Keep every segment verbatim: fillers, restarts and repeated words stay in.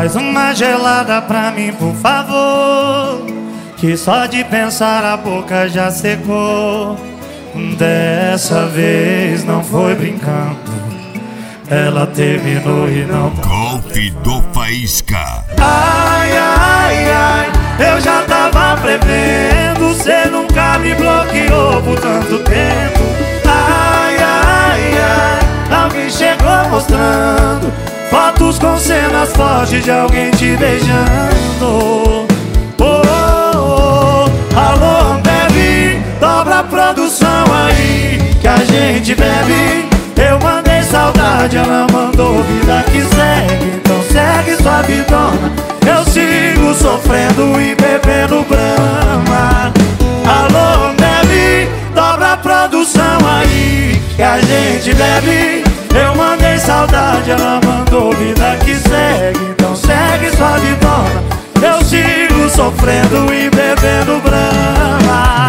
Traz uma gelada pra mim, por favor, que só de pensar a boca já secou. Dessa vez não foi brincando, ela terminou e não... Golpe do Faísca. Ai, ai, ai, eu já tava prevendo, cê nunca me bloqueou por tanto tempo. Ai, ai, ai, alguém chegou mostrando fotos com cenas fortes de alguém te beijando. Oh, oh, oh, alô, bebe, dobra a produção aí que a gente bebe. Eu mandei saudade, ela mandou vida que segue. Então segue sua vidona, eu sigo sofrendo e bebendo brama. Alô, bebe, dobra a produção aí que a gente bebe. Eu mandei saudade, ela mandou vida que segue. Então segue sua vidona, eu sigo sofrendo e bebendo brama.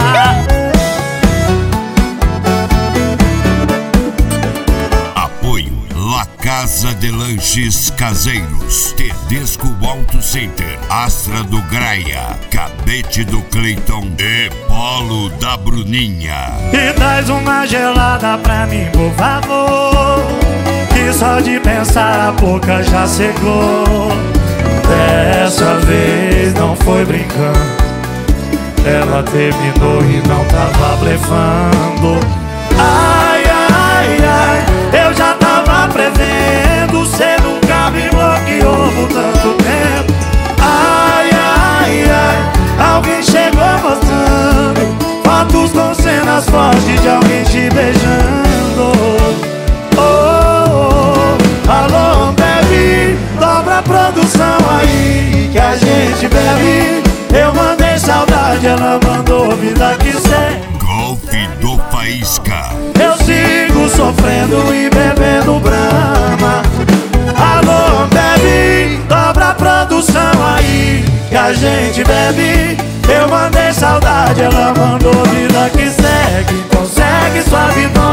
La Casa de Lanches Caseiros, Tedesco Auto Center, Astra do Graia, Cabete do Cleiton e Polo da Bruninha. E traz uma gelada pra mim, por favor, que só de pensar a boca já secou. Dessa vez não foi brincando, ela terminou e não tava blefando. Ai, ai, ai, eu já tava prevendo, cê nunca me bloqueou por tanto tempo. Ai, ai, ai, alguém chegou mostrando fotos com cenas fortes de alguém te beijando. Oh, oh, oh, alô, bebe, dobra a produção aí que a gente bebe. Eu mandei saudade, ela mandou vida que segue. Golpe do Faísca. Eu sigo sofrendo e bebendo brama. Alô, bebe, dobra a produção aí que a gente bebe. Eu mandei saudade, ela mandou vida que segue. Então segue sua vida.